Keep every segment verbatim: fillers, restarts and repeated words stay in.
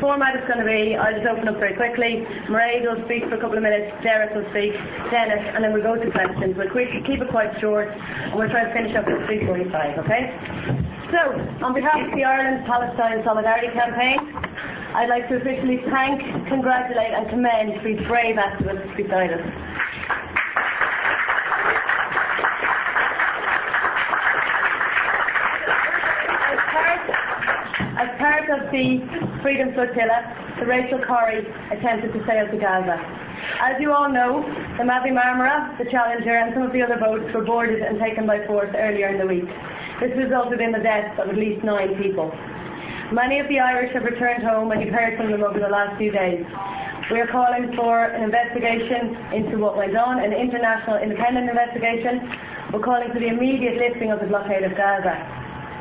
format is going to be, I'll just open up very quickly. Mairead will speak for a couple of minutes, Derek will speak, Dennis, and then we'll go to questions. We'll quick, keep it quite short, and we'll try to finish up at three forty-five, okay? So, on behalf of the Ireland-Palestine Solidarity Campaign, I'd like to officially thank, congratulate and commend these brave activists beside us. As part of the Freedom Flotilla, the Rachel Corrie attempted to sail to Gaza. As you all know, the Mavi Marmara, the Challenger and some of the other boats were boarded and taken by force earlier in the week. This resulted in the deaths of at least nine people. Many of the Irish have returned home, and you've heard from them over the last few days. We are calling for an investigation into what went on, an international independent investigation. We're calling for the immediate lifting of the blockade of Gaza.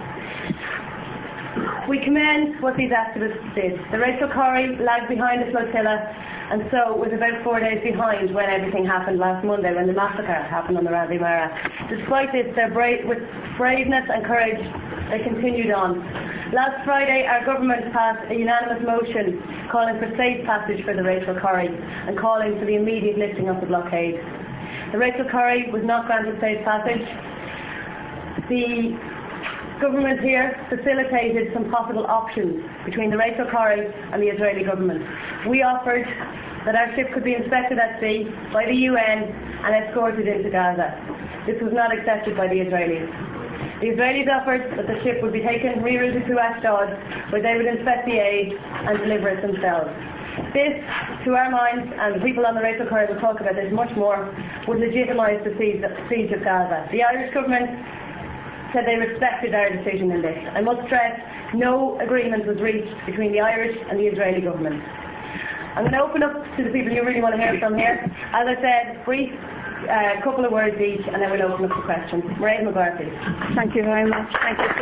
We commend what these activists did. The Rachel Corrie lagged behind the flotilla, and so was about four days behind when everything happened last Monday, when the massacre happened on the Mavi Marmara. Despite this, their bra- with braveness and courage, they continued on. Last Friday, our government passed a unanimous motion calling for safe passage for the Rachel Corrie and calling for the immediate lifting of the blockade. The Rachel Corrie was not granted safe passage. The government here facilitated some possible options between the Rachel Corrie and the Israeli government. We offered that our ship could be inspected at sea by the U N and escorted into Gaza. This was not accepted by the Israelis. The Israelis offered that the ship would be taken, rerouted to Ashdod, where they would inspect the aid and deliver it themselves. This, to our minds, and the people on the Rachel Corrie will talk about this much more, would legitimise the siege of Gaza. The Irish government said they respected our decision in this. I must stress, no agreement was reached between the Irish and the Israeli government. I'm going to open up to the people you really want to hear from here. As I said, brief, uh, couple of words each, and then we'll open up to questions. Mairead Maguire, please. Thank you very much. Thank you.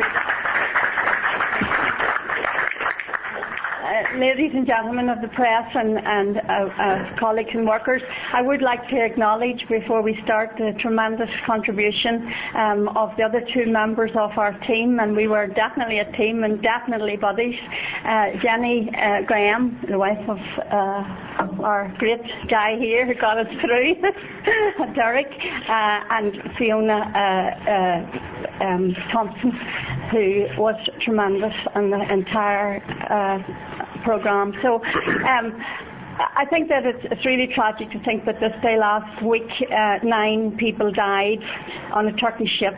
Uh, ladies and gentlemen of the press and, and uh, uh, colleagues and workers, I would like to acknowledge before we start the tremendous contribution um, of the other two members of our team, and we were definitely a team and definitely buddies. Uh, Jenny uh, Graham, the wife of uh, our great guy here who got us through, Derek, uh, and Fiona uh, uh, um, Thompson, who was tremendous on the entire uh, programme. So um, I think that it's, it's really tragic to think that this day last week uh, nine people died on a Turkish ship.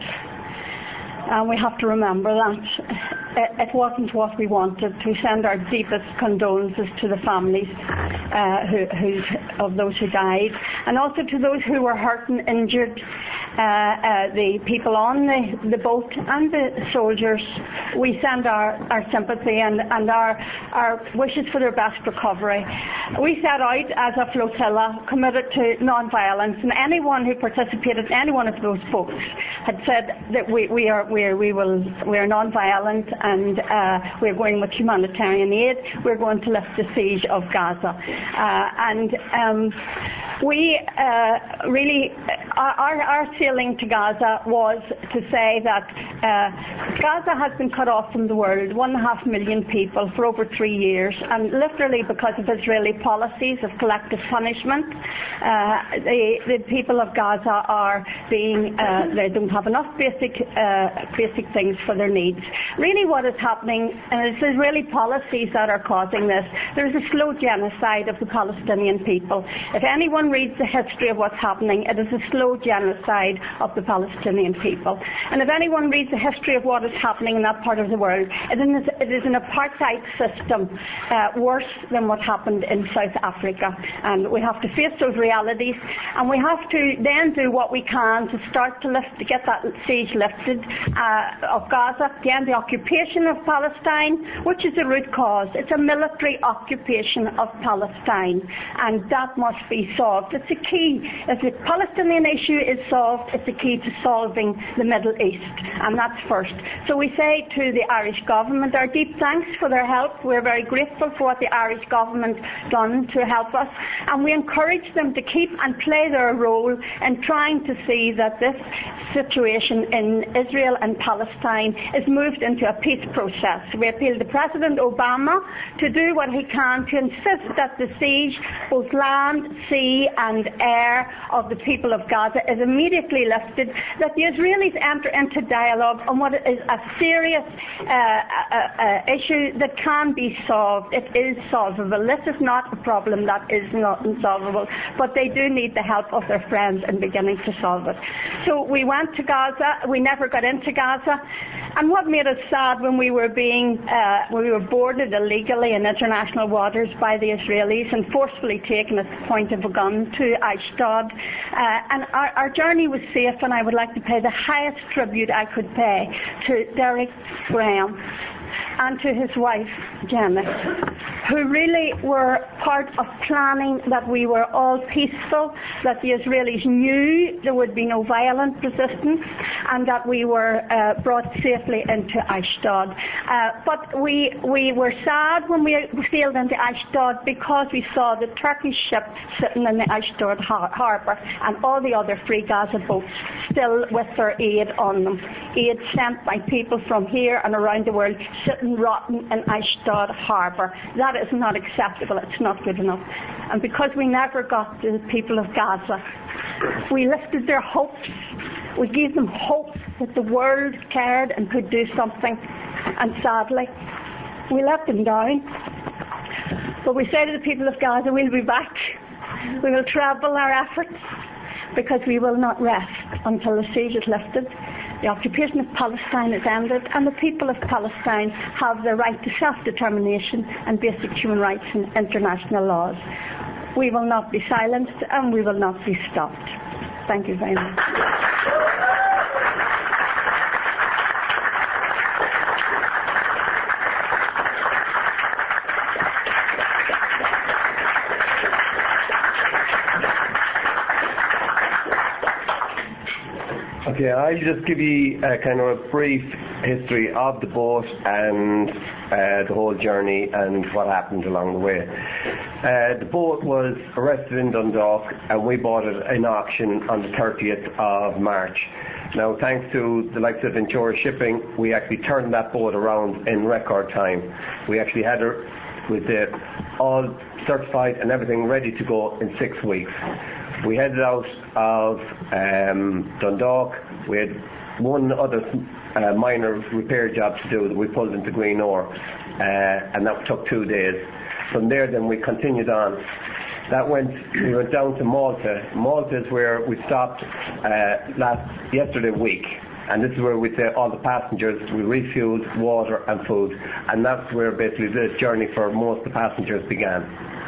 And we have to remember that it wasn't what we wanted. We send our deepest condolences to the families uh, who, who, of those who died, and also to those who were hurt and injured, uh, uh, the people on the, the boat and the soldiers. We send our, our sympathy and, and our, our wishes for their best recovery. We set out as a flotilla committed to non-violence, and anyone who participated in any one of those boats had said that we, we are we are, we will we are non-violent, and uh, we're going with humanitarian aid. We're going to lift the siege of Gaza, uh, and um, we uh, really our, our sailing to Gaza was to say that uh, Gaza has been cut off from the world, one and a half million people for over three years, and literally because of Israeli policies of collective punishment, uh, the, the people of Gaza are being uh, they don't have enough basic uh, basic things for their needs. Really what is happening, and it's Israeli policies that are causing this. There is a slow genocide of the Palestinian people. If anyone reads the history of what's happening, it is a slow genocide of the Palestinian people. And if anyone reads the history of what is happening in that part of the world, it is, it is an apartheid system uh, worse than what happened in South Africa. And we have to face those realities, and we have to then do what we can to start to lift, to get that siege lifted uh, of Gaza, the end the occupation of Palestine, which is the root cause. It's a military occupation of Palestine, and that must be solved solved. It's a key. If the Palestinian issue is solved, it's a key to solving the Middle East, and that's first. So we say to the Irish government our deep thanks for their help. We're very grateful for what the Irish government done to help us, and we encourage them to keep and play their role in trying to see that this situation in Israel and Palestine is moved into a peace process. We appeal to President Obama to do what he can to insist that the siege, both land, sea and air, of the people of Gaza is immediately lifted, that the Israelis enter into dialogue on what is a serious uh, uh, uh, issue that can be solved. It is solvable. This is not a problem that is not unsolvable, but they do need the help of their friends in beginning to solve it. So we went to Gaza. We never got into Gaza. And what made us sad when we were being, uh, we were boarded illegally in international waters by the Israelis and forcefully taken at the point of a gun to Ashdod. Uh, and our, our journey was safe, and I would like to pay the highest tribute I could pay to Derek Graham and to his wife, Janet, who really were part of planning that we were all peaceful, that the Israelis knew there would be no violent resistance, and that we were uh, brought safely into Ashdod. Uh, but we, we were sad when we sailed into Ashdod because we saw the Turkish ship sitting in the Ashdod har- harbour and all the other Free Gaza boats still with their aid on them. Aid sent by people from here and around the world sitting rotten in Ashdod harbour. That is not acceptable. It's not good enough. And because we never got to the people of Gaza, we lifted their hopes. We gave them hope that the world cared and could do something. And sadly, we let them down. But we say to the people of Gaza, we'll be back. We will treble our efforts because we will not rest until the siege is lifted. The occupation of Palestine is ended, and the people of Palestine have the right to self-determination and basic human rights and international laws. We will not be silenced, and we will not be stopped. Thank you very much. Okay, I'll just give you a kind of a brief history of the boat and uh, the whole journey and what happened along the way. Uh, the boat was arrested in Dundalk, and we bought it in auction on the thirtieth of March. Now, thanks to the likes of Ventura Shipping, we actually turned that boat around in record time. We actually had it with it all certified and everything ready to go in six weeks. We headed out of um, Dundalk. We had one other uh, minor repair job to do that we pulled into Greenore, uh, and that took two days. From there, then we continued on. That went. We went down to Malta. Malta is where we stopped uh, last yesterday week, and this is where we say all the passengers. We refueled water and food, and that's where basically the journey for most of the passengers began.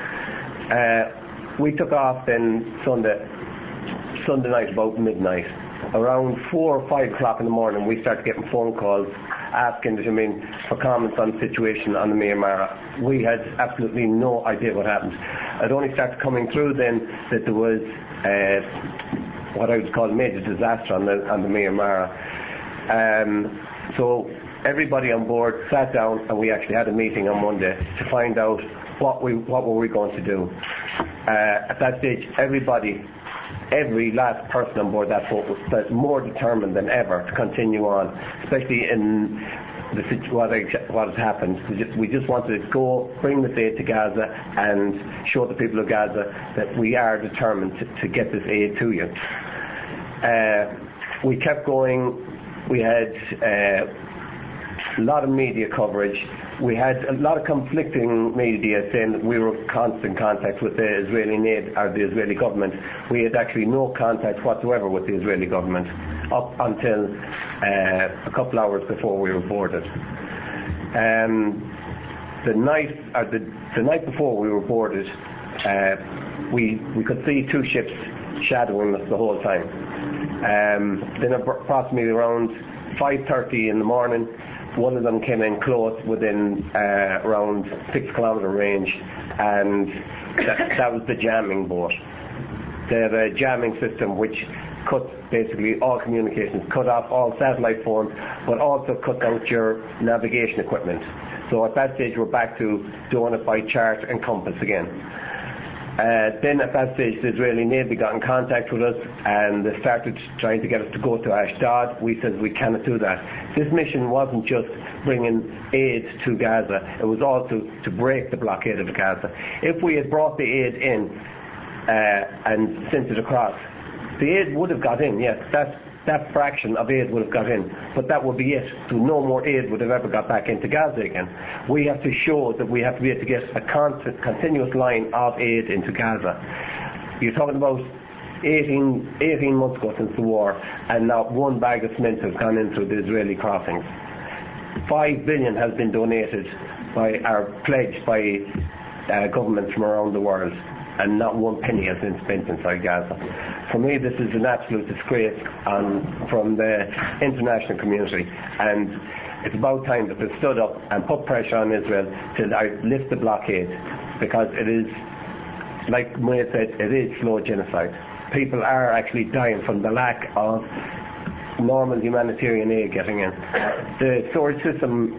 Uh, We took off then Sunday, Sunday night about midnight. Around four or five o'clock in the morning, we started getting phone calls asking, I mean, for comments on the situation on the Mia Mara. We had absolutely no idea what happened. It only started coming through then that there was uh, what I would call a major disaster on the on the Mia Mara. Um, so everybody on board sat down, and we actually had a meeting on Monday to find out what we what were we going to do. Uh, at that stage, everybody, every last person on board that boat was more determined than ever to continue on, especially in the what, what has happened. We just, we just wanted to go, bring this aid to Gaza and show the people of Gaza that we are determined to, to get this aid to you. Uh, we kept going. We had uh, a lot of media coverage. We had a lot of conflicting media saying that we were in constant contact with the Israeli aid or the Israeli government. We had actually no contact whatsoever with the Israeli government up until uh, a couple hours before we were boarded. Um, the night, or the, the night before we were boarded, uh, we we could see two ships shadowing us the whole time. Um, then approximately around five thirty in the morning, one of them came in close within uh, around six kilometre range, and that, that was the jamming boat. they have a jamming system which cuts basically all communications, cut off all satellite phones, but also cut out your navigation equipment. So at that stage we're back to doing it by chart and compass again. Uh, then at that stage the Israeli Navy got in contact with us and they started trying to get us to go to Ashdod. We said we cannot do that. This mission wasn't just bringing aid to Gaza, it was also to break the blockade of Gaza. If we had brought the aid in uh, and sent it across, the aid would have got in, yes, that, that fraction of aid would have got in, but that would be it. So no more aid would have ever got back into Gaza again. We have to show that we have to be able to get a con- continuous line of aid into Gaza. You're talking about eighteen, eighteen months ago since the war, and not one bag of cement has gone into the Israeli crossings. Five billion has been donated by, or pledged by uh, governments from around the world, and not one penny has been spent inside Gaza. For me, this is an absolute disgrace um, from the international community, and it's about time that they stood up and put pressure on Israel to lift the blockade, because it is, like Maria said, it is slow genocide. People are actually dying from the lack of normal humanitarian aid getting in. The storage system,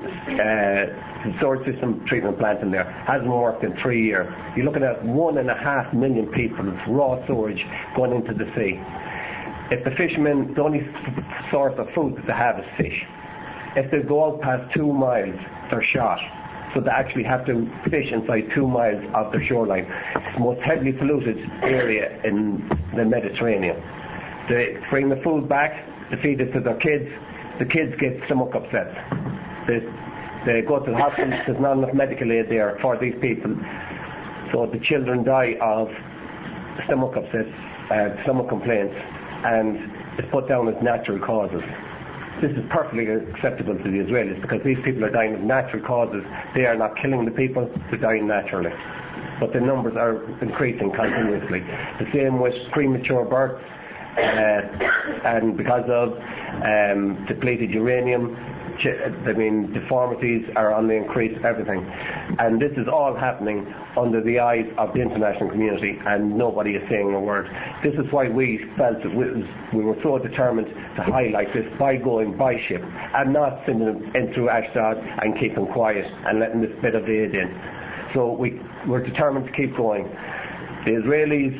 uh, the storage system treatment plant in there hasn't worked in three years. You're looking at one and a half million people's raw storage going into the sea. If the fishermen, the only source of food that they have is fish. If they go out past two miles, they're shot. So they actually have to fish inside two miles of the shoreline. It's the most heavily polluted area in the Mediterranean. They bring the food back, they feed it to their kids, the kids get stomach upsets. They, they go to the hospital, there's not enough medical aid there for these people. So the children die of stomach upsets, uh, stomach complaints, and it's put down as natural causes. This is perfectly acceptable to the Israelis because these people are dying of natural causes. They are not killing the people, they're dying naturally. But the numbers are increasing continuously. The same with premature births, uh, and because of um, depleted uranium, I mean, deformities are on the increase, everything. And this is all happening under the eyes of the international community, and nobody is saying a word. This is why we felt that we, was, we were so determined to highlight this by going by ship and not sending them in through Ashdod and keeping quiet and letting this bit of aid in. So we were determined to keep going. The Israelis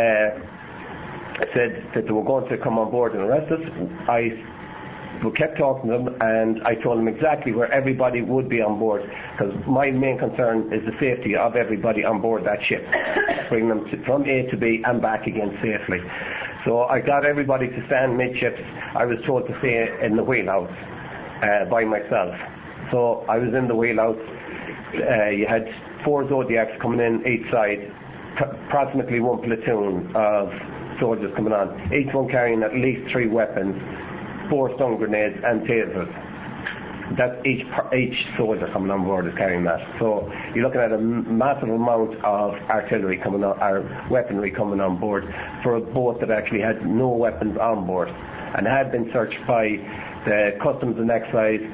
uh, said that they were going to come on board and arrest us. I We kept talking to them, and I told them exactly where everybody would be on board, because my main concern is the safety of everybody on board that ship, bring them to, from A to B and back again safely. So I got everybody to stand midships. I was told to stay in the wheelhouse uh, by myself. So I was in the wheelhouse. Uh, you had four Zodiacs coming in each side, approximately one platoon of soldiers coming on, each one carrying at least three weapons, four stun grenades and tasers. That's each each soldier coming on board is carrying that. So you're looking at a massive amount of artillery coming on, or weaponry coming on board for a boat that actually had no weapons on board, and had been searched by the Customs and Excise,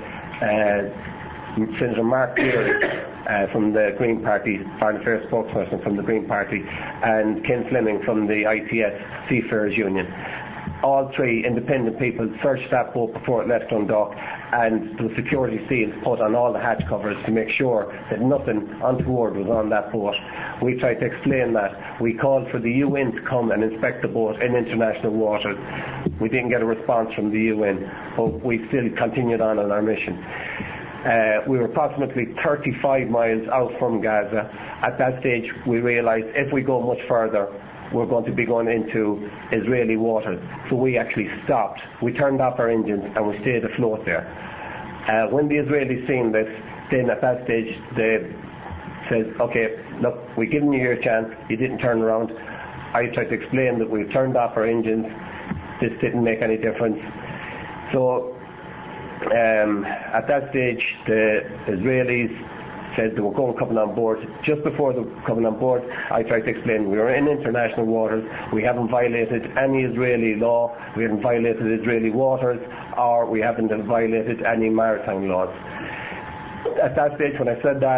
uh, Senator Mark Cleary uh, from the Green Party, Foreign Affairs spokesperson from the Green Party, and Ken Fleming from the I T S Seafarers Union. All three independent people searched that boat before it left Dundalk, and the security seals put on all the hatch covers to make sure that nothing untoward was on that boat. We tried to explain that. We called for the U N to come and inspect the boat in international waters. We didn't get a response from the U N, but we still continued on in our mission. Uh, we were approximately thirty-five miles out from Gaza. At that stage we realised if we go much further we're going to be going into Israeli waters. So we actually stopped. We turned off our engines and we stayed afloat there. Uh, when the Israelis seen this, then at that stage they said, okay, look, we've given you your chance, you didn't turn around. I tried to explain that we've turned off our engines, this didn't make any difference. So um, at that stage the Israelis said they were going coming on board. Just before they were coming on board, I tried to explain we were in international waters, we haven't violated any Israeli law, we haven't violated Israeli waters, or we haven't violated any maritime laws. At that stage when I said that,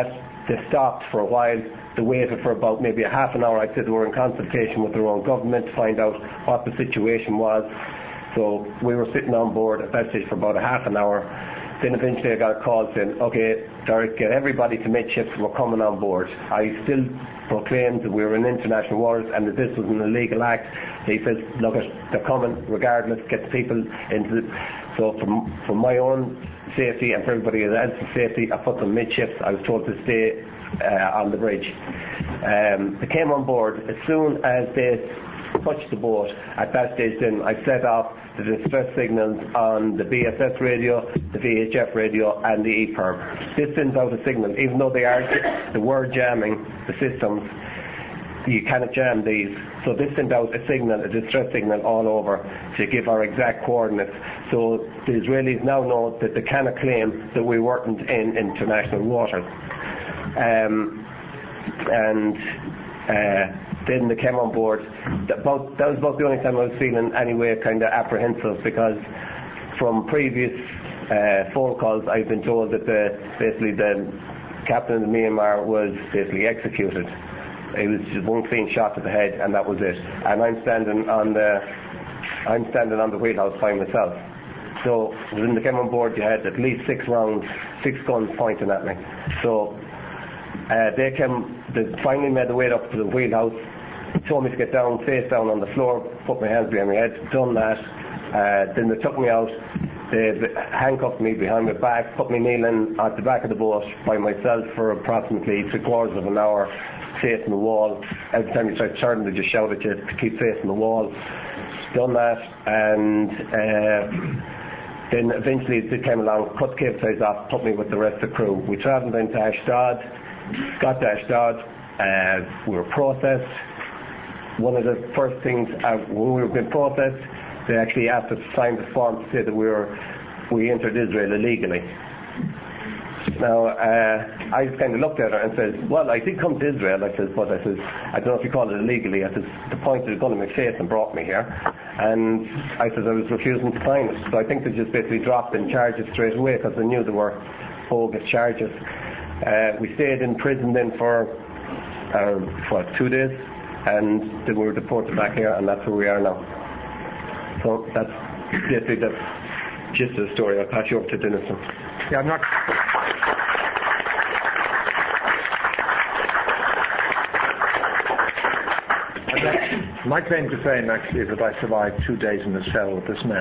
they stopped for a while. They waited for about maybe a half an hour. I said they were in consultation with their own government to find out what the situation was. So we were sitting on board at that stage for about a half an hour. Then eventually I got a call saying, okay, Derek, get everybody to midships, we're coming on board. I still proclaimed that we were in international waters and that this was an illegal act. He says, look, they're coming regardless, get the people into the... So for, for my own safety and for everybody else's safety, I put them midships. I was told to stay uh, on the bridge. Um, they came on board. As soon as they touched the boat, at that stage then I set off the distress signals on the B S S radio, the V H F radio and the E P I R B. This sends out a signal, even though they are, they were jamming the systems, you cannot jam these. So this sent out a signal, a distress signal all over to give our exact coordinates. So the Israelis now know that they cannot claim that we weren't in international waters. Um, and uh, then they came on board. About, that was about the only time I was feeling anyway kind of apprehensive, because from previous uh, phone calls I've been told that the, basically the captain of the Myanmar was basically executed. It was just one clean shot to the head and that was it. And I'm standing on the I'm standing on the wheelhouse by myself. So when they came on board, you had at least six rounds, six guns pointing at me. So uh, they came, they finally made their way up to the wheelhouse, told me to get down, face down on the floor, put my hands behind my head, done that. Uh, then they took me out, they handcuffed me behind my back, put me kneeling at the back of the boat by myself for approximately three quarters of an hour, facing the wall. Every time you tried to turn, they just shout at you to keep facing the wall. Done that, and uh, then eventually they came along, cut the cable ties off, put me with the rest of the crew. We travelled into Ashdod, got to Ashdod, uh, we were processed. One of the first things, uh, when we were being processed, they actually asked us to sign the form to say that we were we entered Israel illegally. Now, uh, I just kind of looked at her and said, well, I did come to Israel, I said, but I said, I don't know if you call it illegally. I said, the point is gun in my face and brought me here. And I said I was refusing to sign it. So I think they just basically dropped in charges straight away because they knew they were bogus charges. Uh, we stayed in prison then for, uh, what, two days? And they were deported back here, and that's where we are now. So that's basically the gist of the story. I'll pass you over to Denison. Yeah, I'm not... My claim to fame actually is that I survived two days in a cell with this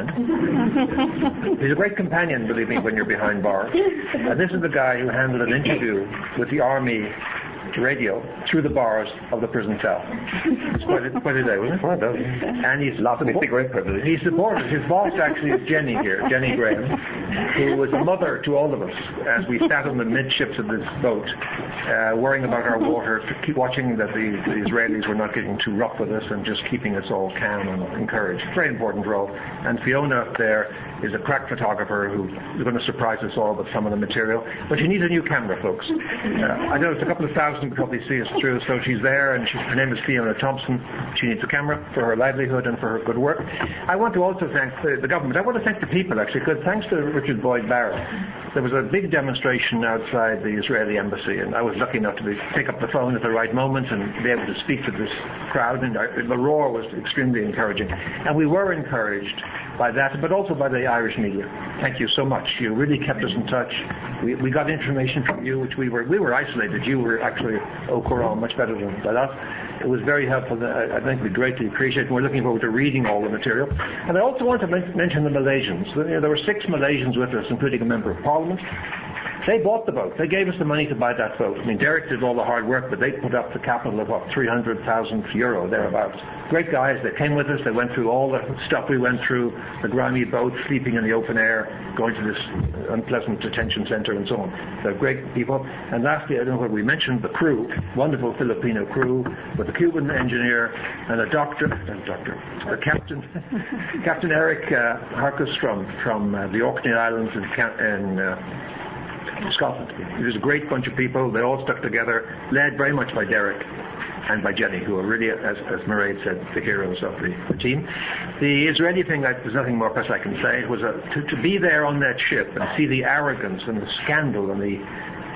man. He's a great companion, believe me, when you're behind bars. And this is the guy who handled an interview with the army radio through the bars of the prison cell. It's quite a, quite a day, wasn't it? Well, and he's lots of great privilege. He supported his boss actually is Jenny here, Jenny Graham, who was a mother to all of us as we sat on the midships of this boat, uh, worrying about our water, keep watching that the, the Israelis were not getting too rough with us and just keeping us all calm and encouraged. Very important role. And Fiona up there is a crack photographer who is going to surprise us all with some of the material. But she needs a new camera, folks. Uh, I know it's a couple of thousand probably see us through, so she's there, and she, her name is Fiona Thompson. She needs a camera for her livelihood and for her good work. I want to also thank the, the government. I want to thank the people, actually, because thanks to Richard Boyd Barrett, there was a big demonstration outside the Israeli embassy, and I was lucky enough to be, pick up the phone at the right moment and be able to speak to this crowd, and our, the roar was extremely encouraging. And we were encouraged by that, but also by the Irish media. Thank you so much. You really kept us in touch. We, we got information from you, which we were we were isolated. You were actually au courant much better than us. It was very helpful. I, I think we greatly appreciate it. We're looking forward to reading all the material. And I also want to men- mention the Malaysians. There, there were six Malaysians with us, including a member of Parliament. They bought the boat. They gave us the money to buy that boat. I mean, Derek did all the hard work, but they put up the capital of, what, three hundred thousand euro, thereabouts. Great guys. They came with us. They went through all the stuff we went through, the grimy boat, sleeping in the open air, going to this unpleasant detention center and so on. They're great people. And lastly, I don't know what we mentioned, the crew, wonderful Filipino crew, with a Cuban engineer and a doctor, a doctor, a captain, Captain Eric uh, Harkus from, from uh, the Orkney Islands in, in uh, Scotland. It was a great bunch of people. They all stuck together, led very much by Derek and by Jenny, who are really, as, as Mairead said, the heroes of the, the team. The Israeli thing, I, there's nothing more press I can say. It was a, to, to be there on that ship and see the arrogance and the scandal and the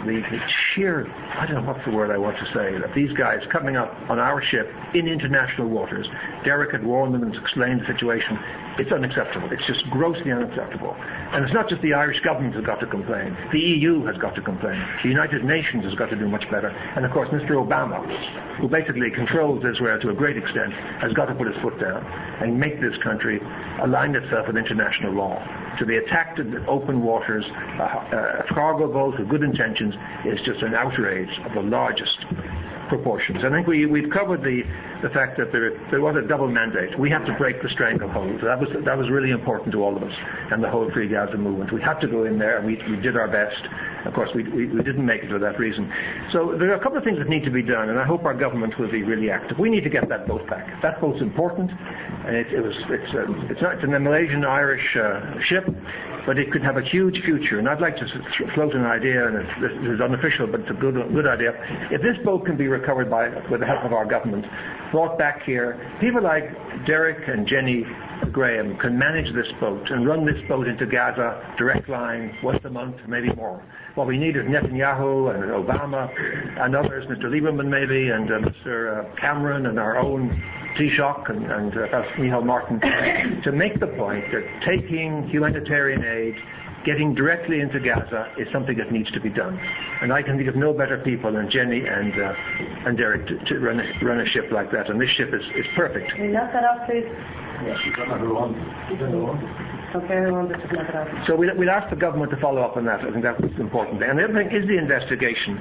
the, the sheer, I don't know what's the word I want to say, that these guys coming up on our ship in international waters, Derek had warned them and explained the situation. It's unacceptable. It's just grossly unacceptable. And it's not just the Irish government has got to complain. The E U has got to complain. The United Nations has got to do much better. And of course, Mister Obama, who basically controls Israel to a great extent, has got to put his foot down and make this country align itself with international law. To be attacked in open waters, a, a cargo boat with good intentions, is just an outrage of the largest proportions. I think we, we've covered the, the fact that there, there was a double mandate. We have to break the stranglehold. That was, that was really important to all of us and the whole Free Gaza movement. We had to go in there, and we, we did our best. Of course, we, we, we didn't make it for that reason. So there are a couple of things that need to be done, and I hope our government will be really active. We need to get that boat back. That boat's important, and it, it was, it's, a, it's, not, it's a Malaysian-Irish uh, ship, but it could have a huge future. And I'd like to float an idea, and it's, this is unofficial, but it's a good, good idea. If this boat can be recovered by, with the help of our government, brought back here, people like Derek and Jenny Graham can manage this boat and run this boat into Gaza, direct line, once a month, maybe more. What we need is Netanyahu and Obama and others, Mister Lieberman maybe, and uh, Mister Cameron and our own Taoiseach and, and uh, Micheál Martin, to make the point that taking humanitarian aid, getting directly into Gaza, is something that needs to be done. And I can think of no better people than Jenny and uh, and Derek to, to run, a, run a ship like that. And this ship is, is perfect. Can you knock that off, please? Yeah, she's done everyone. She's done everyone. Okay, everyone, but just knock it off. So we'll, we'll ask the government to follow up on that. I think that's important. And the other thing is the investigation.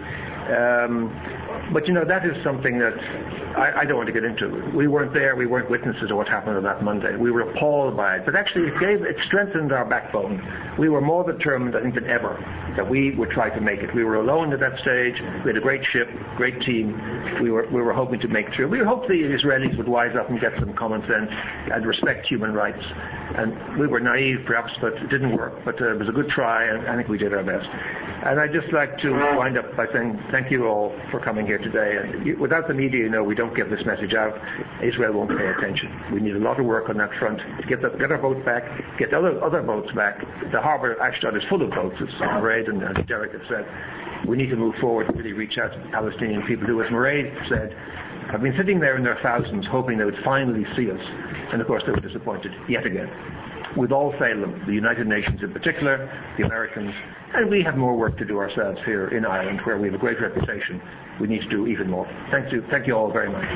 Um, but, you know, that is something that I, I don't want to get into. We weren't there. We weren't witnesses to what happened on that Monday. We were appalled by it. But actually, it gave, it strengthened our backbone. We were more determined, I think, than ever that we would try to make it. We were alone at that stage. We had a great ship, great team. We were we were hoping to make it through. We hoped the Israelis would wise up and get some common sense and respect human rights. And we were naive, perhaps, but it didn't work. But uh, it was a good try, and I think we did our best. And I'd just like to wind up by saying thank you all for coming here today. And you, without the media, you know, we don't get this message out. Israel won't pay attention. We need a lot of work on that front to get, the, get our boat back, get other other boats back. The harbour of Ashdod is full of boats, as Mairead and as Derek have said. We need to move forward and really reach out to the Palestinian people who, as Mairead said, have been sitting there in their thousands hoping they would finally see us. And of course they were disappointed yet again. We've all failed them, the United Nations in particular, the Americans, and we have more work to do ourselves here in Ireland, where we have a great reputation. We need to do even more. Thank you, thank you all very much.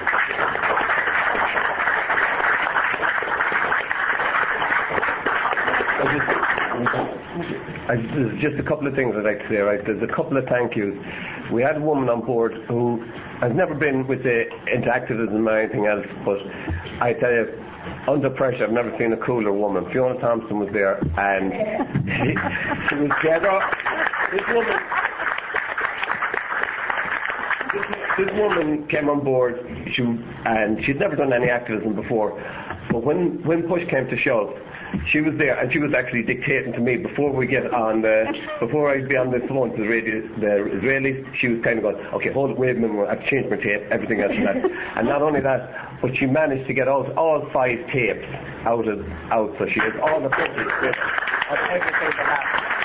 I, there's just a couple of things I'd like to say, right? There's a couple of thank yous. We had a woman on board who has never been with the, into activism or anything else, but I tell you, under pressure, I've never seen a cooler woman. Fiona Thompson was there, and she, she was dead off. This woman, this, this woman came on board, she, and she'd never done any activism before. But when, when push came to shove, she was there, and she was actually dictating to me before we get on the, before I'd be on the phone to the, radio, the Israelis. She was kind of going, okay, hold it, wait a minute, I've changed my tape, everything else, and that. And not only that, but she managed to get all, all five tapes out of out, so she has all the footage of everything that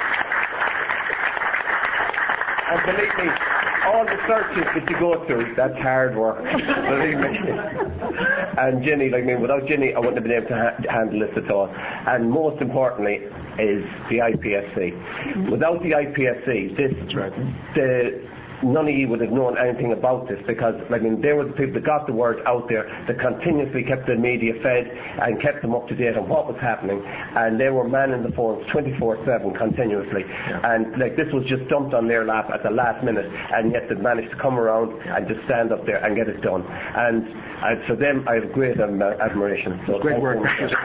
happened. And believe me, all the searches that you go through, that's hard work. Believe me. And Jenny, like me, without Jenny, I wouldn't have been able to ha- handle this at all. And most importantly is the I P S C. Without the I P S C, this, the, none of you would have known anything about this, because I mean they were the people that got the word out there, that continuously kept the media fed and kept them up to date on what was happening, and they were manning the phones twenty-four seven continuously. Yeah. And like this was just dumped on their lap at the last minute, and yet they managed to come around and just stand up there and get it done. And uh, for them, I have great um, admiration. So great work.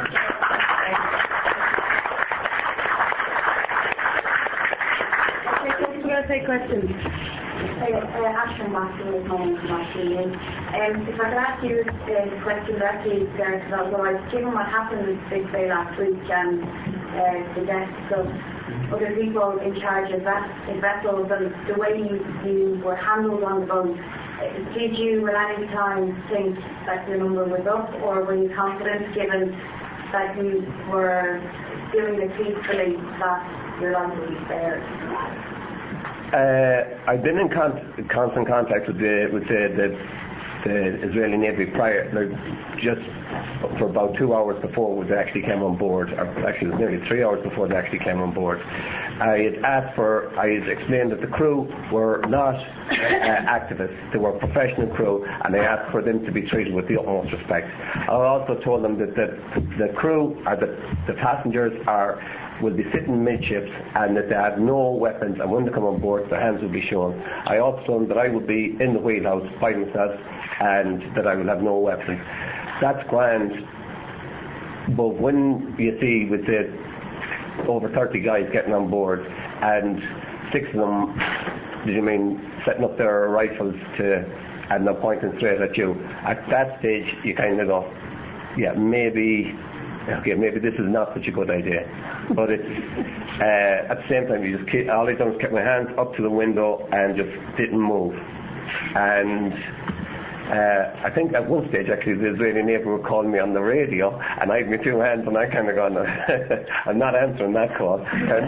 Take questions. Uh, uh, Ashton Maxwell is my name from Australia. Um, if I could ask you uh, the question directly, there, otherwise, given what happened with Big Bay last week and uh, the deaths of other people in charge of ves- vessels and the way you, you were handled on the boat, uh, did you at any time think that the number was up, or were you confident, given that you were doing it peacefully, that your life would be spared? uh, I've been in con- constant contact with the with the, the, the Israeli Navy prior, like, just for about two hours before they actually came on board, or actually it was nearly three hours before they actually came on board. I had asked for, I had explained that the crew were not uh, activists, they were professional crew, and I asked for them to be treated with the utmost respect. I also told them that the, the crew, or the, the passengers are will be sitting midships and that they have no weapons, and when they come on board their hands will be shown. I also told them that I would be in the wheelhouse by myself and that I will have no weapons. That's grand, but when you see with the over thirty guys getting on board and six of them, did you mean setting up their rifles to and they're pointing straight at you, at that stage you kind of go, yeah, maybe okay, maybe this is not such a good idea. But it's uh, at the same time, you just keep, all I done was kept my hands up to the window and just didn't move. And uh, I think at one stage actually the Israeli neighbour would call me on the radio, and I had my two hands and I kind of gone, I'm not answering that call.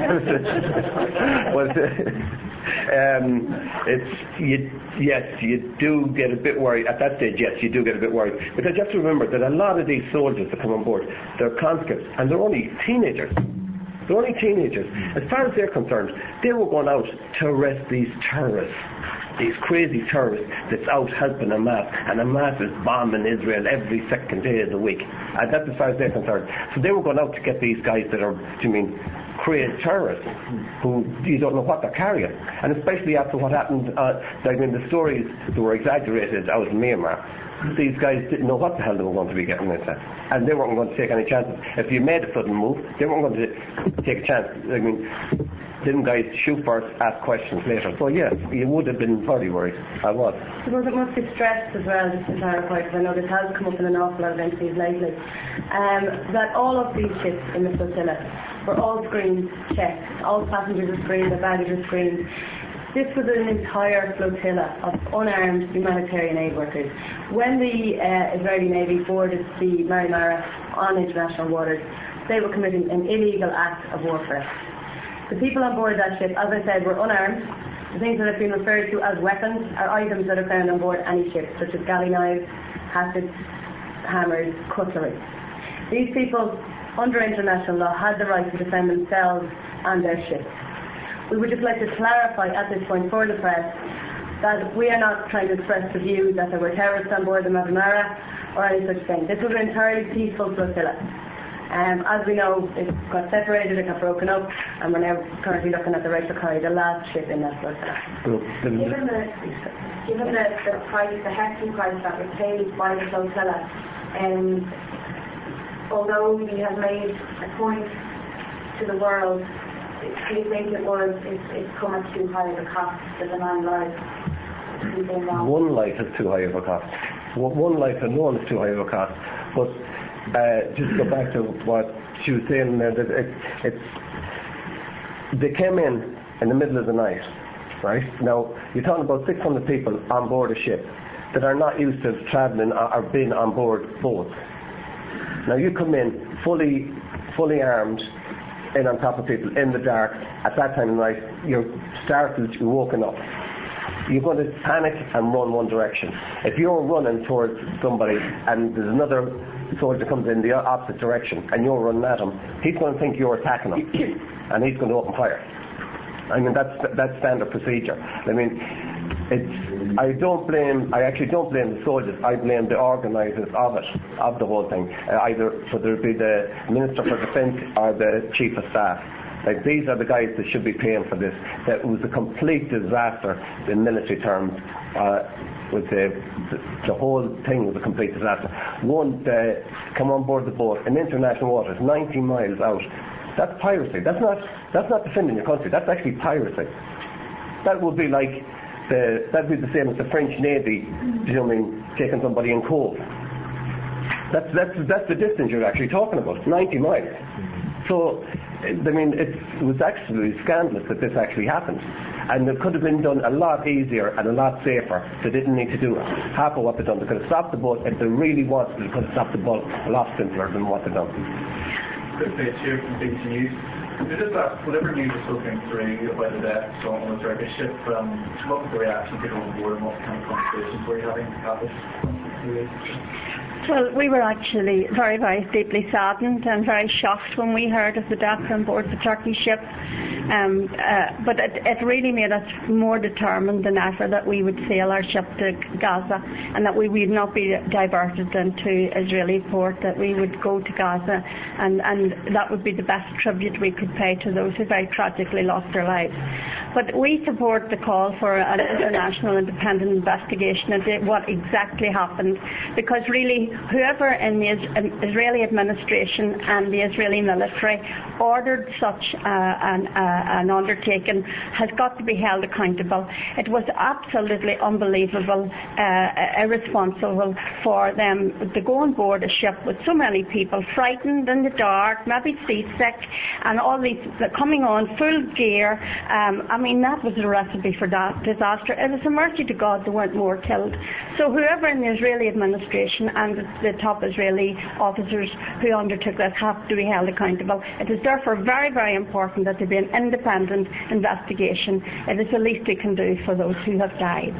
But um, it's you, yes, you do get a bit worried at that stage. Yes, you do get a bit worried, because you have to remember that a lot of these soldiers that come on board, they're conscripts and they're only teenagers. They're only teenagers. As far as they're concerned, they were going out to arrest these terrorists, these crazy terrorists that's out helping Hamas, and Hamas is bombing Israel every second day of the week. And that's as far as they're concerned. So they were going out to get these guys that are, do you mean, crazy terrorists who you don't know what they're carrying. And especially after what happened, uh, I mean, the stories that were exaggerated out in Myanmar, these guys didn't know what the hell they were going to be getting into, and they weren't going to take any chances. If you made a sudden move, they weren't going to take a chance. I mean, didn't guys shoot first, ask questions later? So yes, you would have been very worried. I was. I suppose it must be stressed as well, just to clarify, because I know this has come up in an awful lot of interviews lately, um, that all of these ships in the flotilla were all screened, checked. All passengers were screened, their baggage was screened. This was an entire flotilla of unarmed humanitarian aid workers. When the uh, Israeli Navy boarded the Marimara on international waters, they were committing an illegal act of warfare. The people on board that ship, as I said, were unarmed. The things that have been referred to as weapons are items that are found on board any ship, such as galley knives, hatchets, hammers, cutlery. These people, under international law, had the right to defend themselves and their ships. We would just like to clarify at this point for the press that we are not trying to express the view that there were terrorists on board the Marimara or any such thing. This was an entirely peaceful flotilla. Um, as we know, it got separated, it got broken up, and we're now currently looking at the Rachel Corrie, the last ship in that flotilla. Given the, given the, the price, the hefty price that was paid by the flotilla, um, although we have made a point to the world, do you think it was, it's, it's come at too high of a cost for the nine lives? One life is too high of a cost. One life alone is too high of a cost. But uh, just to go back to what she was saying, uh, that it, it's, they came in in the middle of the night, right? Now, you're talking about six hundred people on board a ship that are not used to travelling or being on board boats. Now, you come in fully, fully armed, in on top of people in the dark at that time of night, you're startled, you're woken up. You're going to panic and run one direction. If you're running towards somebody and there's another soldier comes in the opposite direction and you're running at him, he's going to think you're attacking him and he's going to open fire. I mean, that's that's standard procedure. I mean, it's, I don't blame, I actually don't blame the soldiers, I blame the organisers of it, of the whole thing, uh, either whether it be the Minister for Defence or the Chief of Staff. Like, these are the guys that should be paying for this. That it was a complete disaster in military terms. Uh, with the, the the whole thing was a complete disaster. One, uh, come on board the boat in international waters, ninety miles out. That's piracy. That's not that's not defending your country. That's actually piracy. That would be like the that'd be the same as the French Navy, you know, I mean, taking somebody in Cove. That's that's that's the distance you're actually talking about, ninety miles. So, I mean, it was absolutely scandalous that this actually happened. And it could have been done a lot easier and a lot safer. They didn't need to do half of what they've done. They could have stopped the boat. If they really wanted, they could have stopped the boat a lot simpler than what they've done. Chris Bates here from B T News. We just asked, whatever news was looking through about the death so on the Turkish ship, um, what was the reaction of people on board and what kind of conversations were you having at this? Well, we were actually very, very deeply saddened and very shocked when we heard of the death on board the Turkish ship. Um, uh, but it, it really made us more determined than ever that we would sail our ship to Gaza and that we would not be diverted into Israeli port, that we would go to Gaza, and, and that would be the best tribute we could pay to those who very tragically lost their lives. But we support the call for an international independent investigation into what exactly happened, because really whoever in the Israeli administration and the Israeli military ordered such uh, an, uh, an undertaking has got to be held accountable. It was absolutely unbelievable, uh, irresponsible for them to go on board a ship with so many people frightened in the dark, maybe seasick, and all these coming on full gear. Um, I mean, that was a recipe for that disaster. It was a mercy to God there weren't more killed. So whoever in the Israeli administration and the top Israeli officers who undertook this have to be held accountable. It is therefore very, very important that there be an independent investigation. It is the least we can do for those who have died.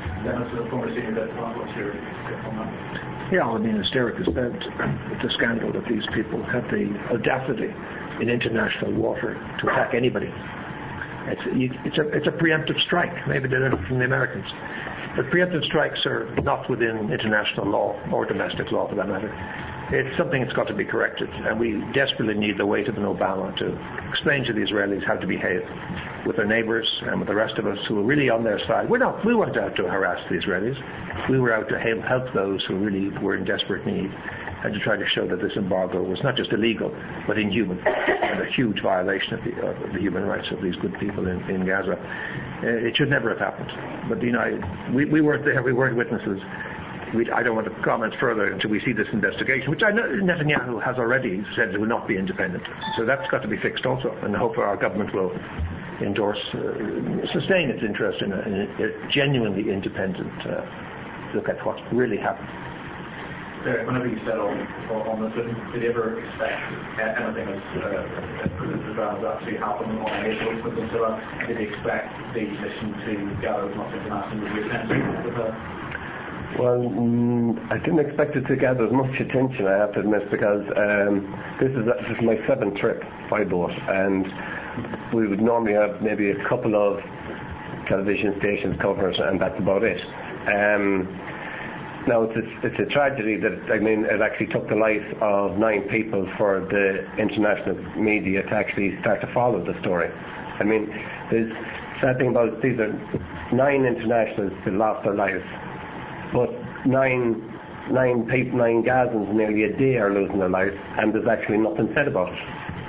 Yeah, I mean, as Derek has said, it's a scandal that these people had the audacity in international water to attack anybody. It's, it's, a, it's a preemptive strike. Maybe they learned it from the Americans. But preemptive strikes are not within international law or domestic law for that matter. It's something that's got to be corrected, and we desperately need the weight of an Obama to explain to the Israelis how to behave with their neighbours and with the rest of us who are really on their side. We're not, we weren't out to harass the Israelis. We were out to help those who really were in desperate need, and to try to show that this embargo was not just illegal, but inhuman, and a huge violation of the, of the human rights of these good people in, in Gaza. Uh, it should never have happened. But, you know, we, we weren't there, we weren't witnesses. We, I don't want to comment further until we see this investigation, which I know Netanyahu has already said it will not be independent. So that's got to be fixed also, and I hope our government will endorse, uh, sustain its interest in a, in a genuinely independent uh, look at what really happened. Derek, whenever you said on, on this, did you ever expect anything as uh, as actually happened on April with Priscilla? Did you expect the mission to gather as much international attention with her? Well, mm, I didn't expect it to gather as much attention, I have to admit, because um, this is this is my seventh trip by boat, and we would normally have maybe a couple of television stations cover it, and that's about it. Um, now, it's a, it's a tragedy that, I mean, it actually took the life of nine people for the international media to actually start to follow the story. I mean, there's sad thing about it, these are nine internationals that lost their lives. But nine, nine people, nine Gazans nearly a day are losing their lives, and there's actually nothing said about it.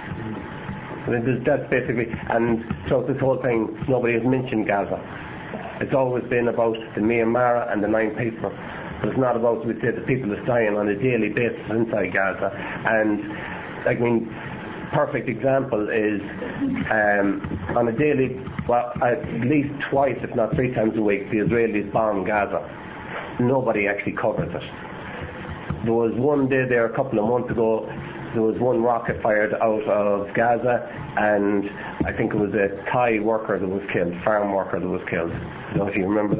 I mean, there's, that's basically, and throughout this whole thing, nobody has mentioned Gaza. It's always been about the Myanmar and the nine people. But it's not about, we say, the people that's dying on a daily basis inside Gaza. And, I mean, perfect example is um, on a daily, well, at least twice, if not three times a week, the Israelis bomb Gaza. Nobody actually covers it. There was one day there a couple of months ago, there was one rocket fired out of Gaza, and I think it was a Thai worker that was killed, farm worker that was killed. I don't know if you remember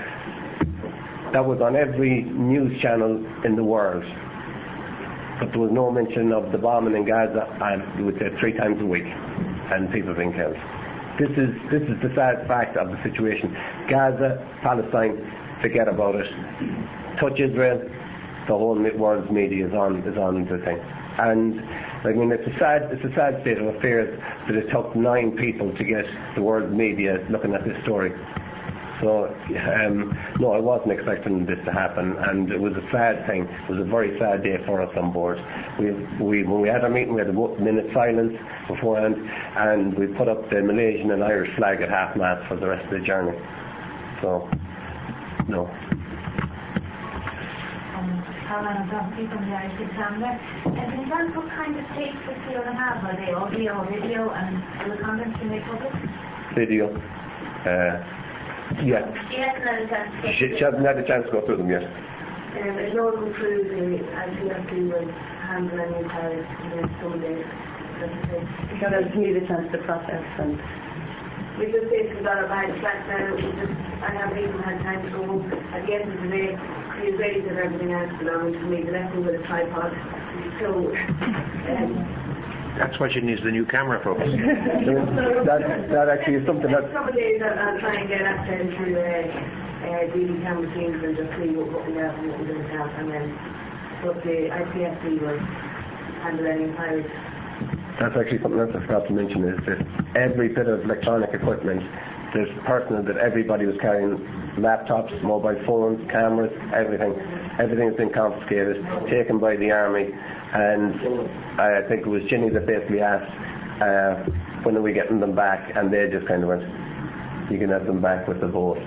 that. That was on every news channel in the world. But there was no mention of the bombing in Gaza, and it was there three times a week, and people being killed. This is this is the sad fact of the situation. Gaza, Palestine, forget about it. Touch Israel, the whole world's media is on is on the thing. And I mean, it's a sad it's a sad state of affairs that it took nine people to get the world's media looking at this story. So um, no, I wasn't expecting this to happen, and it was a sad thing. It was a very sad day for us on board. We, we when we had our meeting, we had a minute silence beforehand, and we put up the Malaysian and Irish flag at half mast for the rest of the journey. So. No. Caroline Duffy from the Irish Examiner. And can you tell us what kind of tapes the children have? Are they audio or video, and will the contents be made public? Video. Uh, yeah. She hasn't had a chance to she, she hasn't had a chance to go through them yet. Um, there's no one through the I P F C was handling any tariffs in some days. So there's needed chance to process and. We just basically got a bad fact now. We just, I haven't even had time to go home. At the end of the day, the Israelis have everything else belonging to me. They left me with a tripod. So, um, that's what she needs, the new camera, folks. that, that actually is something that... A couple of days I'll, I'll try and get access to uh, uh, D V camera teams and just see what, what we have and what we don't have. And then, but the I P S C will handle any inquiries. That's actually something else I forgot to mention, is that every bit of electronic equipment, there's personal that everybody was carrying laptops, mobile phones, cameras, everything. Everything has been confiscated, taken by the army, and I think it was Ginny that basically asked, uh, when are we getting them back, and they just kind of went, you can have them back with the boat.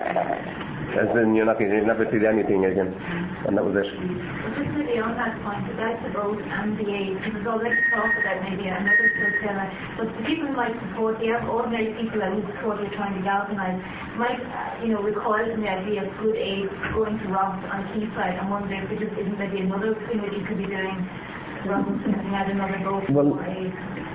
As in, you're not going to never see anything again, and that was it. Just maybe on that point about the boat and the aid, there was already talk about maybe another flotilla, but the people who might support, the ordinary people who support you trying to galvanise, might, uh, you know, recoil from the idea of good aid going to Ross on the quayside and wonder if there just isn't maybe another thing that you could be doing rather than something out another boat well, for aid.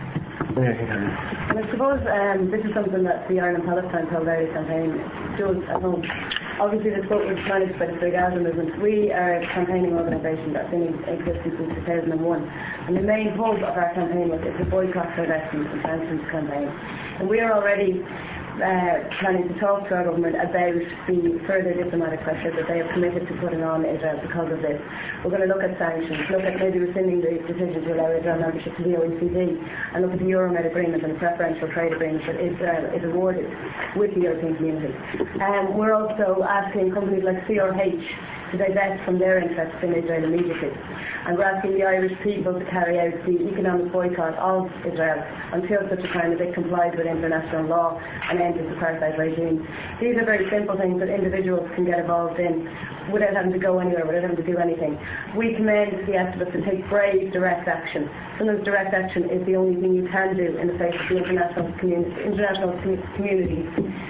And I suppose um, this is something that the Ireland Palestine Solidarity Campaign does at home. Obviously this vote was managed by the Free Gaza movement. We are a campaigning organisation that's been in existence since two thousand one, and the main hub of our campaign was it's a boycott, divestment and sanctions campaign. And we are already uh, planning to talk to our government about the further diplomatic pressure that they have committed to putting on Israel because of this. We're going to look at sanctions, look at maybe rescinding the decision to allow Israel membership to the O E C D, and look at the Euromed agreement and the preferential trade agreement that Israel is awarded with the European community. Um, we're also asking companies like C R H to divest from their interests in Israel immediately. And we're asking the Irish people to carry out the economic boycott of Israel until such a time as it complies with international law and ends its apartheid regime. These are very simple things that individuals can get involved in without having to go anywhere, without having to do anything. We commend the activists to take brave, direct action. Sometimes direct action is the only thing you can do in the face of the international community, international community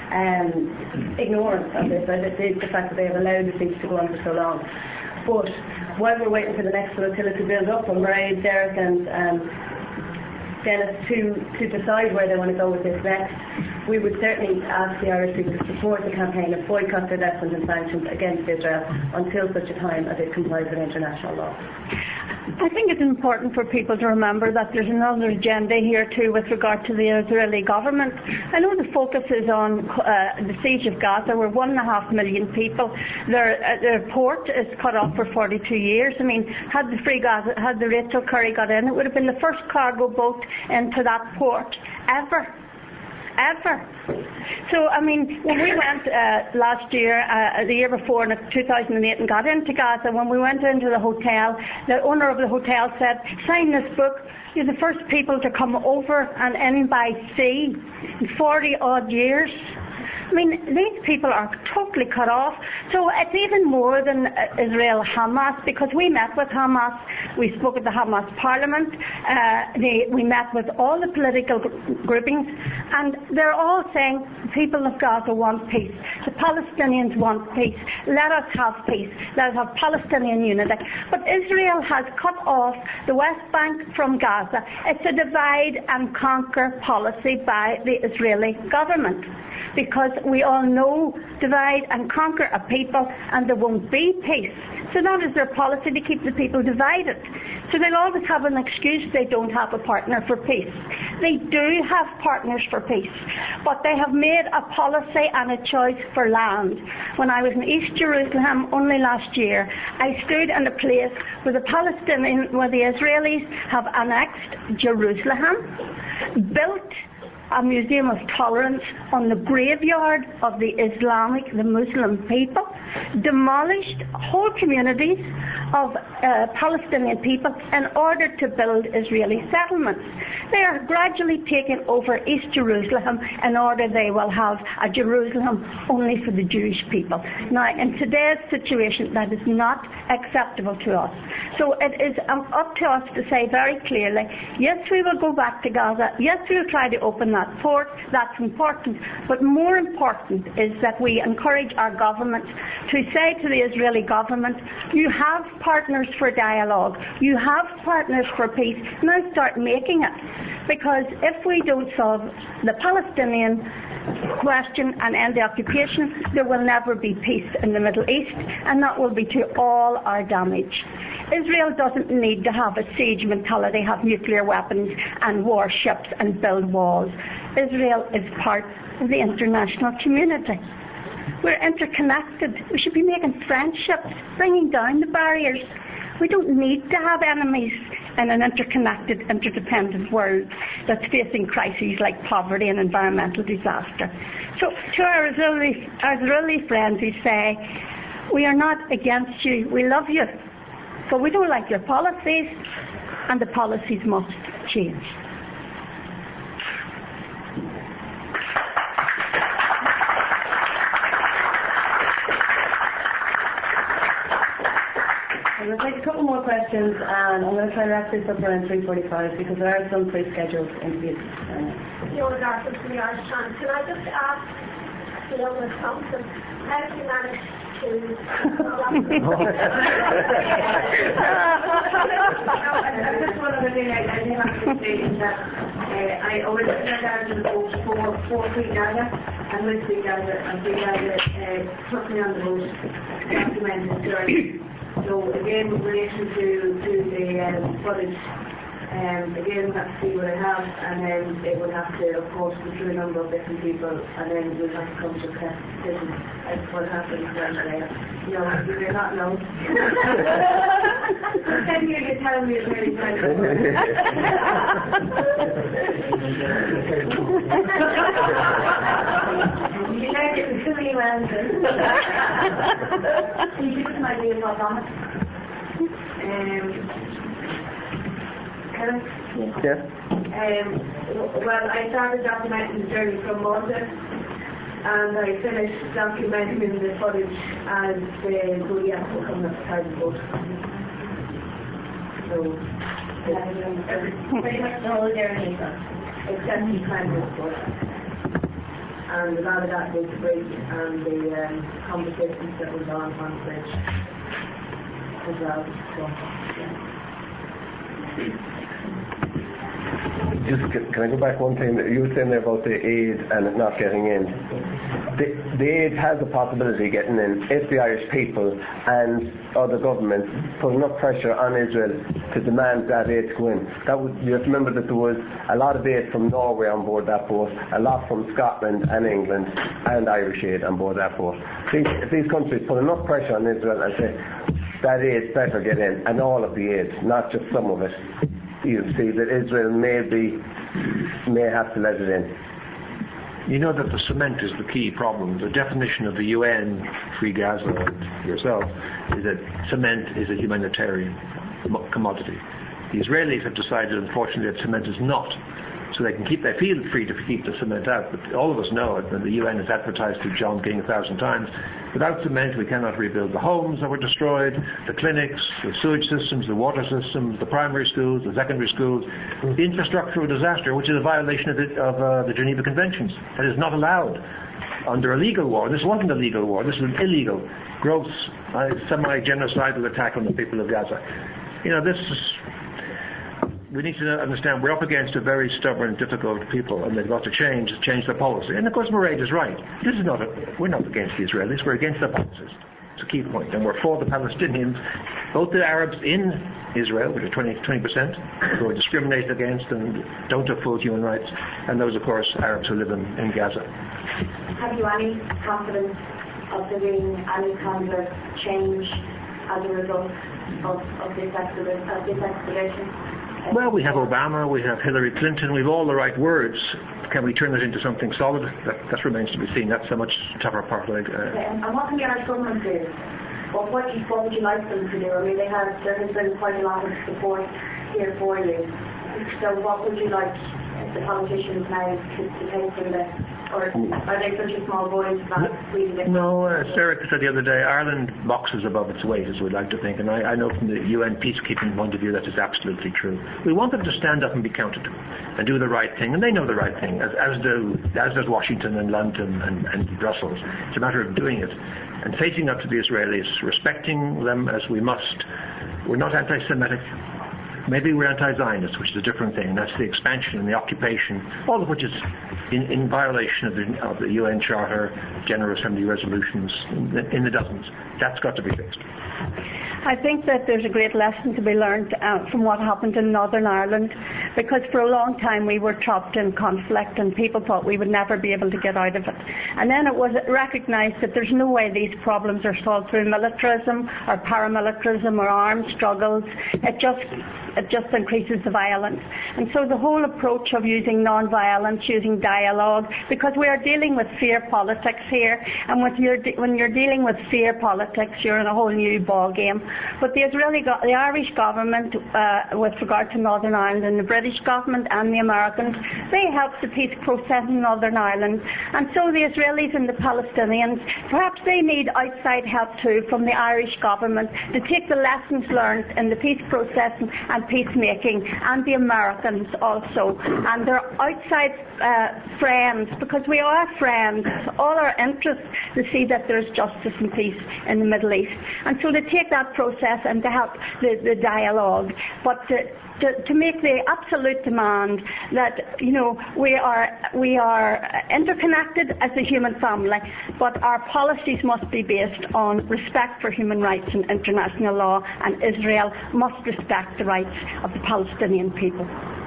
um, ignorance of this, or the, the fact that they have allowed the siege to go on for so long. But while we're waiting for the next flotilla to build up, and Mairead, Derek and um, Dennis to, to decide where they want to go with this next, we would certainly ask the Irish people to support the campaign of boycott, divestment and sanctions against Israel until such a time as it complies with international law. I think it's important for people to remember that there's another agenda here too with regard to the Israeli government. I know the focus is on uh, the siege of Gaza, where one and a half million people, their, uh, their port is cut off for forty-two years. I mean, had the Free Gaza, had the Rachel Curry got in, it would have been the first cargo boat into that port ever. Ever. So, I mean, when we went uh, last year, uh, the year before, in two thousand eight, and got into Gaza, when we went into the hotel, the owner of the hotel said, sign this book, you're the first people to come over and in by sea in forty odd years. I mean, these people are totally cut off. So it's even more than Israel-Hamas, because we met with Hamas, we spoke at the Hamas Parliament, uh, they, we met with all the political groupings, and they're all saying people of Gaza want peace. The Palestinians want peace. Let us have peace. Let us have Palestinian unity. But Israel has cut off the West Bank from Gaza. It's a divide and conquer policy by the Israeli government, because we all know divide and conquer a people and there won't be peace. So that is their policy, to keep the people divided. So they'll always have an excuse they don't have a partner for peace. They do have partners for peace, but they have made a policy and a choice for land. When I was in East Jerusalem only last year, I stood in a place where the Palestinians, where the Israelis have annexed Jerusalem, built a museum of tolerance on the graveyard of the Islamic, the Muslim people, demolished whole communities of uh, Palestinian people in order to build Israeli settlements. They are gradually taking over East Jerusalem in order they will have a Jerusalem only for the Jewish people. Now, in today's situation, that is not acceptable to us. So it is um, up to us to say very clearly, yes, we will go back to Gaza, yes, we will try to open that that port. That's important. But more important is that we encourage our government to say to the Israeli government, you have partners for dialogue, you have partners for peace, now start making it. Because if we don't solve the Palestinian question and end the occupation, there will never be peace in the Middle East, and that will be to all our damage. Israel doesn't need to have a siege mentality, have nuclear weapons and warships and build walls. Israel is part of the international community. We're interconnected. We should be making friendships, bringing down the barriers. We don't need to have enemies in an interconnected, interdependent world that's facing crises like poverty and environmental disaster. So to our Israeli, our Israeli friends who say, we are not against you, we love you, but we don't like your policies, and the policies must change. I'm going to take a couple more questions, and I'm going to try and wrap this up around three forty-five because there are some pre-scheduled interviews. Your Doctor from the Irish Times. Can I just ask Fiona Thompson, how did you manage to... Just one other thing I, I do have to say is that uh, I originally started the vote for, for Free Gaza, and with Free Gaza, and Free Gaza uh, took me on the vote, documented journey. So again, with relation to, to the um, footage, um, again we have to see what I have, and then it would have to, of course, go through a number of different people, and then we'll have to come to a decision as to what happens when uh, you know, you may not know. Ten years you tell me it's really kind of you like it in too many answers. Can you give us an idea of what's on it? Um, Yes. Um, well, I started documenting the journey from Malta, and I finished documenting the footage as the Goliath were coming up beside the boat. So, pretty much the whole journey, except the time of the boat. And a lot of that was the bridge and the um, conversations that was on on the bridge as well. So, yeah. Just can, can I go back one thing? You were saying there about the aid and it not getting in. The, the aid has a possibility of getting in if the Irish people and other governments put enough pressure on Israel to demand that aid to go in. That would, you have to remember that there was a lot of aid from Norway on board that boat, a lot from Scotland and England, and Irish aid on board that boat. These, if these countries put enough pressure on Israel and say that aid better get in, and all of the aid, not just some of it, you see that Israel may be, may have to let it in. You know that the cement is the key problem. The definition of the U N, Free Gaza, and yourself, is that cement is a humanitarian commodity. The Israelis have decided, unfortunately, that cement is not. So they can keep, they feel free to keep the cement out, but all of us know it, and the U N has advertised to John King a thousand times. Without cement, we cannot rebuild the homes that were destroyed, the clinics, the sewage systems, the water systems, the primary schools, the secondary schools, the infrastructural disaster, which is a violation of, the, of uh, the Geneva Conventions. That is not allowed under a legal war. This wasn't a legal war. This was an illegal, gross, uh, semi-genocidal attack on the people of Gaza. You know, this is... We need to understand we're up against a very stubborn, difficult people, and they've got to change, change their policy. And of course, Mairead is right. This is not a, we're not against the Israelis. We're against their policies. It's a key point. And we're for the Palestinians, both the Arabs in Israel, which are twenty percent, who are discriminated against and don't have full human rights, and those, of course, Arabs who live in, in Gaza. Have you any confidence of there being any kind of change as a result of, of this expedition? Well, we have Obama, we have Hillary Clinton, we have all the right words. Can we turn it into something solid? That, that remains to be seen. That's a much tougher part. Like, uh, okay, and what can the Irish government do? What, what, you, what would you like them to do? I mean, they have, there has been quite a lot of support here for you. So what would you like the politicians now to, to take from this? or are they such a small voice that really difficult? No, as Derek said the other day, Ireland boxes above its weight, as we'd like to think, and I, I know from the U N peacekeeping point of view that is absolutely true. We want them to stand up and be counted and do the right thing, and they know the right thing, as, as do as does Washington and London and, and Brussels. It's a matter of doing it and facing up to the Israelis, respecting them as we must. We're not anti-Semitic. Maybe we're anti-Zionist, which is a different thing. That's the expansion and the occupation, all of which is in, in violation of the, of the U N Charter, General Assembly resolutions, in the, in the dozens. That's got to be fixed. I think that there's a great lesson to be learned uh, from what happened in Northern Ireland, because for a long time we were trapped in conflict and people thought we would never be able to get out of it. And then it was recognised that there's no way these problems are solved through militarism or paramilitarism or armed struggles. It just it just increases the violence. And so the whole approach of using non-violence, using dialogue, because we are dealing with fear politics here, and with your, when you're dealing with fear politics, you're in a whole new ball game. But the Israeli, the Irish government, uh, with regard to Northern Ireland, and the British government and the Americans, they helped the peace process in Northern Ireland. And so the Israelis and the Palestinians, perhaps they need outside help too from the Irish government to take the lessons learned in the peace process and peacemaking, and the Americans also, and their outside uh, friends, because we are friends. It's all our interest to see that there's justice and peace in the Middle East. And so to take that process and to help the, the dialogue, but to, to, to make the absolute demand that, you know, we are we are interconnected as a human family, but our policies must be based on respect for human rights and international law, and Israel must respect the rights of the Palestinian people.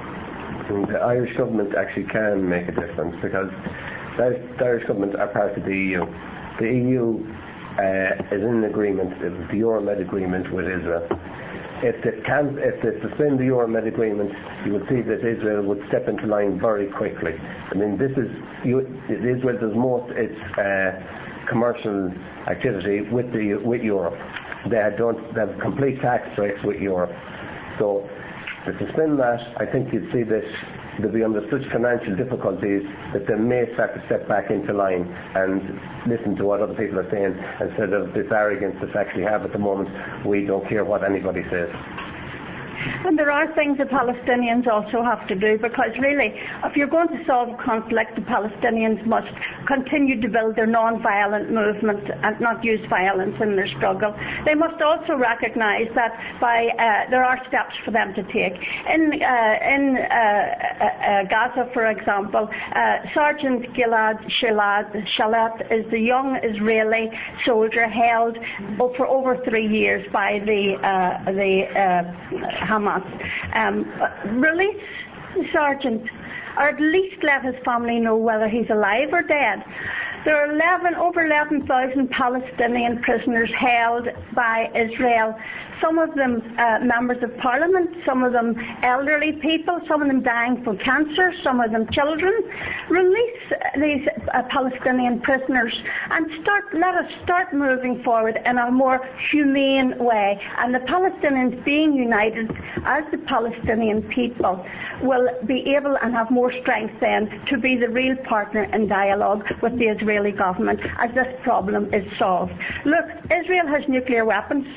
The Irish government actually can make a difference, because the Irish government are part of the E U. The E U uh, is in agreement, the Euromed agreement with Israel. If they, can, if they suspend the Euromed agreement, you would see that Israel would step into line very quickly. I mean, this is you, Israel does most its uh, commercial activity with the with Europe. They don't they have complete tax breaks with Europe. So to suspend that, I think you'd see that they'll be under such financial difficulties that they may start to step back into line and listen to what other people are saying, instead of this arrogance that they actually have at the moment. We don't care what anybody says. And there are things the Palestinians also have to do, because really, if you're going to solve conflict, the Palestinians must continue to build their non-violent movement and not use violence in their struggle. They must also recognise that by uh, there are steps for them to take. In uh, in uh, uh, Gaza, for example, uh, Sergeant Gilad Shalit is the young Israeli soldier held for over three years by the uh, the uh, Hamas. Um, release the sergeant, or at least let his family know whether he's alive or dead. There are eleven, over eleven thousand Palestinian prisoners held by Israel, some of them uh, members of parliament, some of them elderly people, some of them dying from cancer, some of them children. Release these uh, Palestinian prisoners and start. let us start moving forward in a more humane way. And the Palestinians being united as the Palestinian people will be able and have more strength then to be the real partner in dialogue with the Israeli government as this problem is solved. Look, Israel has nuclear weapons.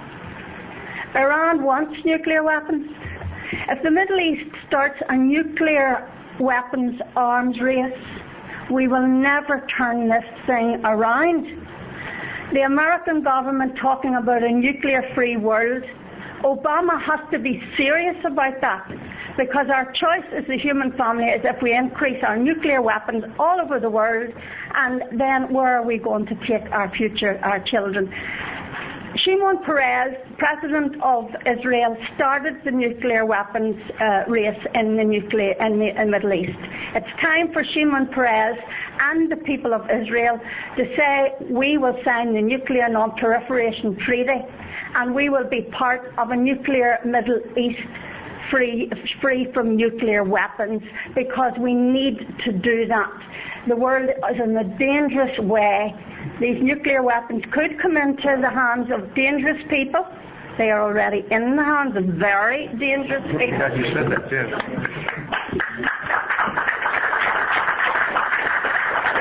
Iran wants nuclear weapons. If the Middle East starts a nuclear weapons arms race, we will never turn this thing around. The American government talking about a nuclear-free world, Obama has to be serious about that, because our choice as a human family is if we increase our nuclear weapons all over the world, and then where are we going to take our future, our children? Shimon Peres, president of Israel, started the nuclear weapons uh, race in the nuclear in the in Middle East. It's time for Shimon Peres and the people of Israel to say, we will sign the Nuclear Non-Proliferation Treaty, and we will be part of a nuclear Middle East free free from nuclear weapons, because we need to do that. The world is in a dangerous way. These nuclear weapons could come into the hands of dangerous people. They are already in the hands of very dangerous people. Yeah, you said that, yeah.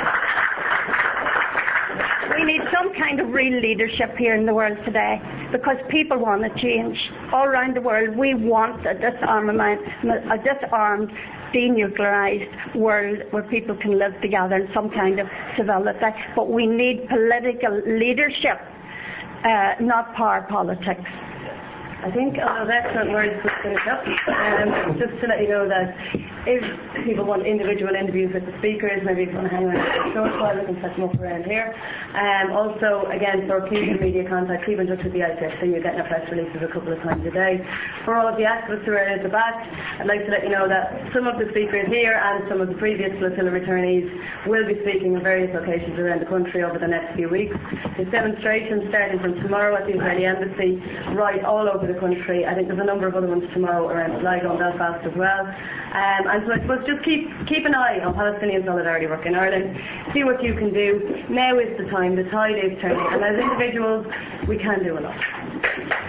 kind of real leadership here in the world today, because people want to change. All around the world, we want a disarmament, a disarmed, denuclearized world where people can live together in some kind of civility. But we need political leadership, uh, not power politics. I think uh, those excellent words to finish up. Um, just to let you know that if people want individual interviews with the speakers, maybe if you want to hang around for a short while, we can set them up around here. Um, also, again, for Cleveland media contact, keep in touch with the I C S C. You're getting our press releases a couple of times a day. For all of the activists who are at the back, I'd like to let you know that some of the speakers here and some of the previous flotilla returnees will be speaking in various locations around the country over the next few weeks. There's demonstrations starting from tomorrow at the Israeli Embassy, right all over the country. I think there's a number of other ones tomorrow around Sligo and Belfast as well. Um, and so I suppose just keep keep an eye on Palestinian solidarity work in Ireland. See what you can do. Now is the time. The tide is turning, and as individuals, we can do a lot.